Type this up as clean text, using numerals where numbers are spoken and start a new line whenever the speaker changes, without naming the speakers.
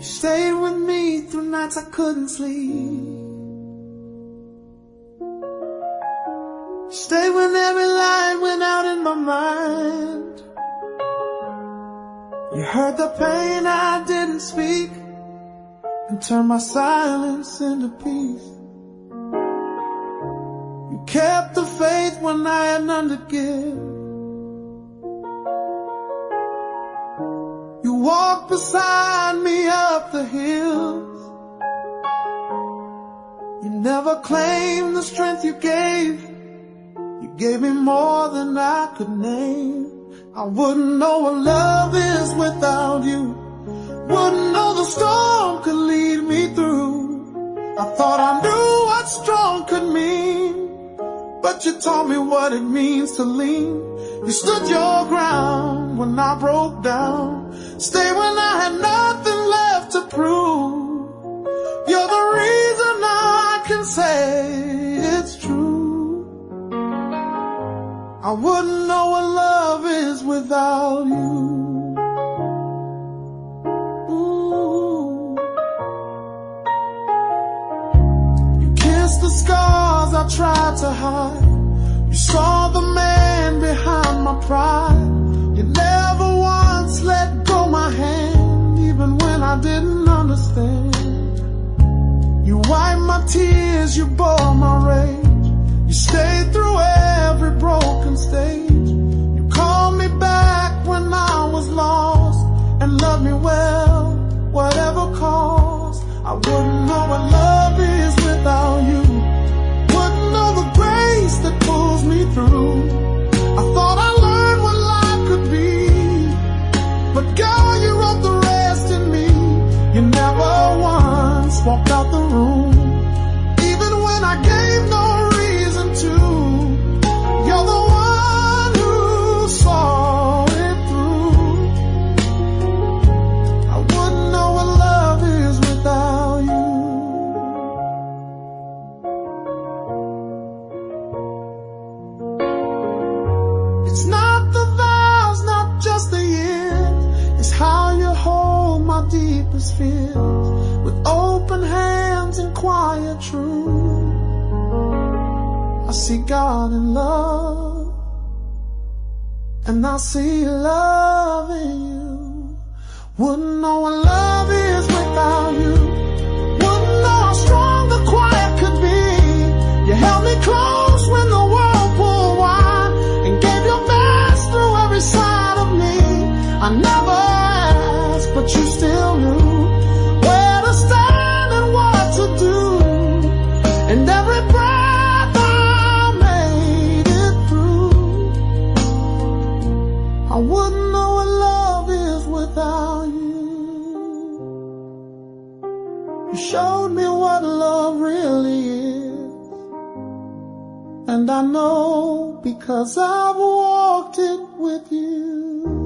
stayed with me through nights I couldn't sleep. Stayed when every light went out in my mind. You heard the pain I didn't speak and turned my silence into peace. You kept the faith when I had none to give. You walked beside me up the hills. You never claimed the strength you gave. You gave me more than I could name. I wouldn't know what love is without you. Wouldn't know the storm could lead me through. I thought I knew what strong could mean, but you taught me what it means to lean. You stood your ground when I broke down. Stay when I had nothing left to prove. You're the reason I can say it's true. I wouldn't know what love is without you. Ooh. You kissed the scars I tried to hide. You saw the man behind my pride. You never once let go my hand, even when I didn't understand. You wiped my tears, you bore my rage. You stayed through every broken stage. You called me back when I was lost and loved me well, whatever cost. I wouldn't know what love is without you. Wouldn't know the grace that pulls me through. I thought I learned what life could be, but girl, you wrote the rest in me. You never once walked out the room, even when I gave no reason to. You're the one who saw it through. I wouldn't know what love is without you. It's not the vows, not just the years. It's how you hold my deepest fears with open hands and quiet truth. I see God in love, and I see love in you. Wouldn't know what love is without you. Wouldn't know how strong the quiet could be. You held me close when the world pulled wide and gave your best through every side of me. I never asked, but you still knew where to stand and what to do. And every breath I made it through. I wouldn't know what love is without you. You showed me what love really is, and I know because I've walked it with you.